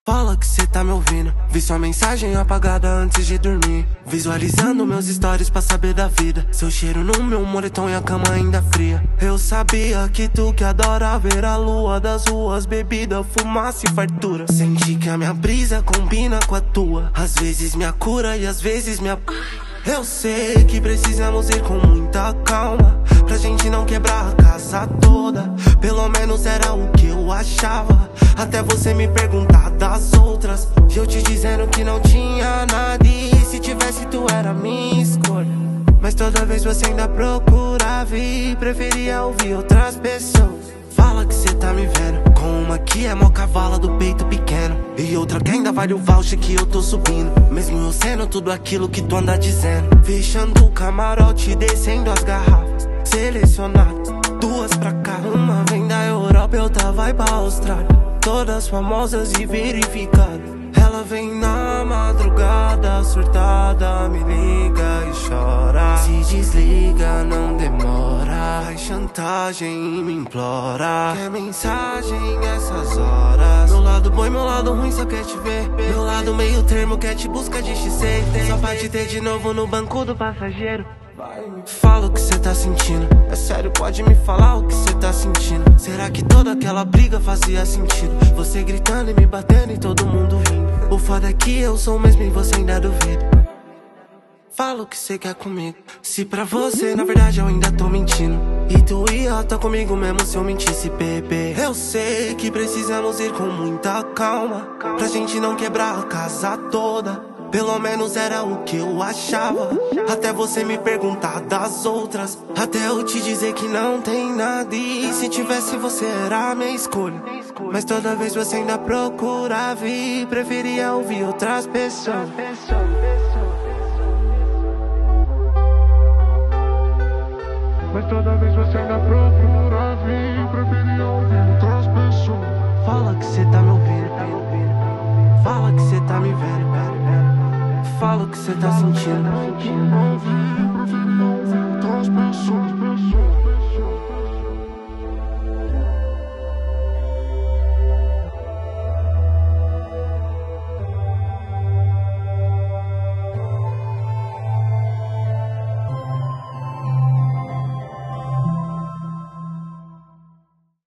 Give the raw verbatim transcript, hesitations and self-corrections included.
Fala que cê tá me ouvindo. Vi sua mensagem apagada antes de dormir. Visualizando meus stories pra saber da vida. Seu cheiro no meu moletom e a cama ainda fria. Eu sabia que tu que adora ver a lua das ruas, bebida, fumaça e fartura. Senti que a minha brisa combina com a tua. Às vezes me cura e às vezes me... Eu sei que precisamos ir com muita calma, pra gente não quebrar a casa toda. Pelo menos era o que eu achava, até você me perguntar das outras. E eu te dizendo que não tinha nada, e se tivesse tu era minha escolha. Mas toda vez você ainda procurava e preferia ouvir outras pessoas. Fala que cê tá me vendo com uma que é mó cavala do peito pequeno, e outra que ainda vale o voucher que eu tô subindo, mesmo eu sendo tudo aquilo que tu anda dizendo. Fechando o camarote, descendo as garrafas selecionadas, duas pra cá. Uma vem da Europa, outra vai pra Austrália, todas famosas e verificadas. Ela vem na madrugada, surtada, me liga e chora. Se desliga, não demora, faz chantagem e me implora. Quer mensagem essas horas? Meu lado bom e meu lado ruim só quer te ver. Meu lado meio termo quer te buscar de X C, só pra te ter de novo no banco do passageiro. Fala o que cê tá sentindo, é sério, pode me falar o que cê tá sentindo. Será que toda aquela briga fazia sentido? Você gritando e me batendo e todo mundo rindo. O foda é que eu sou o mesmo e você ainda duvida. Fala o que cê quer comigo, se pra você na verdade eu ainda tô mentindo. E tu ia tá comigo mesmo se eu mentisse, bebê. Eu sei que precisamos ir com muita calma, pra gente não quebrar a casa toda. Pelo menos era o que eu achava, até você me perguntar das outras. Até eu te dizer que não tem nada, e se tivesse você era a minha escolha. Mas toda vez você ainda procurava e preferia ouvir outras pessoas. Mas toda vez você ainda procurava e preferia ouvir outras pessoas. Fala que cê tá me ouvindo, fala que cê tá me vendo, fala o que cê tá sentindo. Ouvir, preferia ouvir outras pessoas.